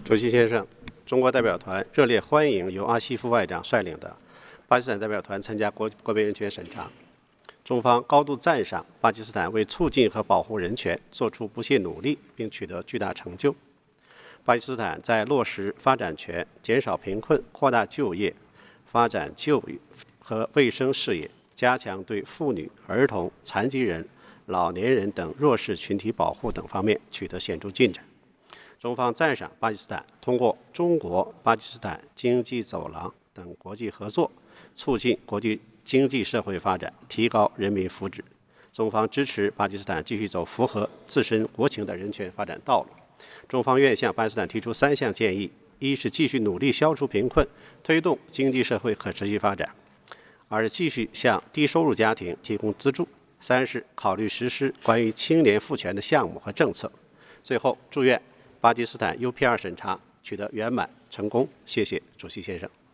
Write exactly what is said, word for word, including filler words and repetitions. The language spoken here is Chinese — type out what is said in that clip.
主席先生，中国代表团热烈欢迎由阿西夫外长率领的巴基斯坦代表团参加国国别人权审查。中方高度赞赏巴基斯坦为促进和保护人权做出不懈努力，并取得巨大成就。巴基斯坦在落实发展权、减少贫困、扩大就业、发展教育和卫生事业，加强对妇女、儿童、残疾人、老年人等弱势群体保护等方面取得显著进展。中方赞赏巴基斯坦通过中国巴基斯坦经济走廊等国际合作，促进国际经济社会发展，提高人民福祉。中方支持巴基斯坦继续走符合自身国情的人权发展道路。中方愿向巴基斯坦提出三项建议：一是继续努力消除贫困，推动经济社会可持续发展；二是继续向低收入家庭提供资助；三是考虑实施关于青年赋权的项目和政策。最后，祝愿巴基斯坦 U P R 审查取得圆满成功。谢谢主席先生。